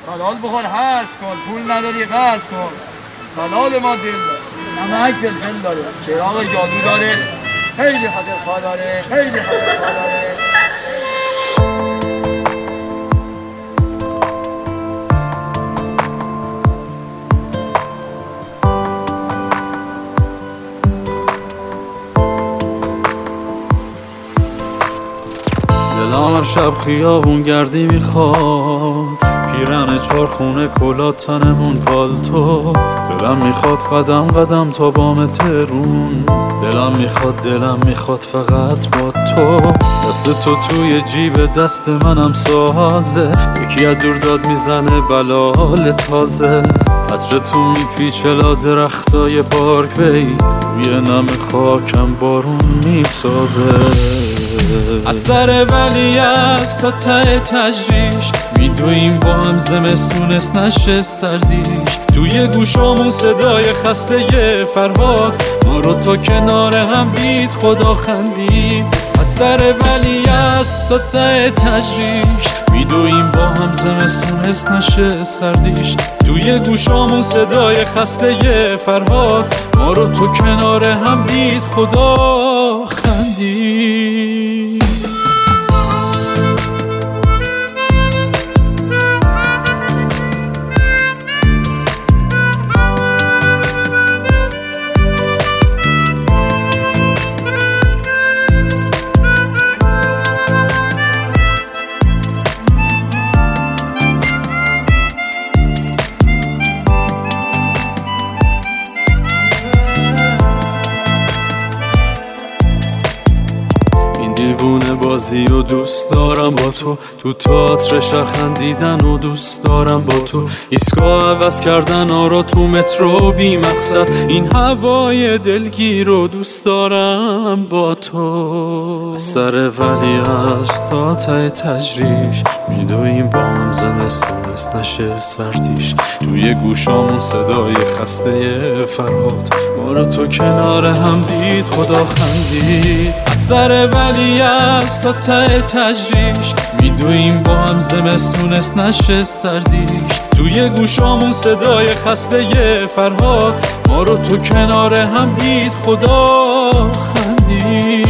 حلال بخور هست کن، پول نداری قصد کن. حلال ما دل داره، نمک فلفل داره، چراغ جادو داره، خیلی خاطرخواه داره، خیلی خاطرخواه داره. دلم هر شب خیابون گردی میخواد، پیرن چارخونه کلاه تنمون پالتو. دلم میخواد قدم قدم تا بام ترون، دلم میخواد فقط با تو. دست تو توی جیب دست منم سازه، یکی از دور داد میزنه بلال تازه. عطر تو میپیچه لا درختای پارک وی، روی نم خاکم بارون میسازه. از سر ولیعصر تا ته تجریش، میدویم با هم زمستونست نشه سردیش. توی گوشامون صدای خسته فرهاد، ما رو تا کنار هم دید خدا خندید. از سر ولیعصر تا ته تجریش، میدویم با هم زمستونست نشه سردیش. توی گوشامون صدای خسته فرهاد، ما رو تو کنار هم دید خدا خندید. دیوونه بازی و دوست دارم با تو تئاتر شهر خندیدن و دوست دارم با تو. ایستگاه عوض کردن آرا تو مترو بی مقصد، این هوای دلگیر رو دوست دارم با تو. سر ولیعصر تا ته تجریش، میدویم با هم زمستونست نشه سردیش. توی گوشامون صدای خسته فرهاد، ما رو تو کنار هم دید خدا خندید. از سر ولیعصر تا ته تجریش، میدویم با هم زمستونست نشه سردیش. توی گوشامون صدای خسته فرهاد، ما رو تو کنار هم دید خدا خندید،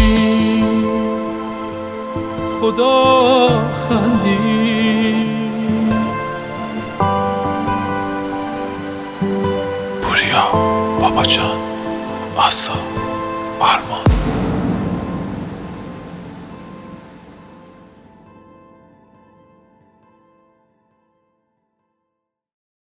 خدا خندید. پوریا، بابا جان، آسا، آرمان.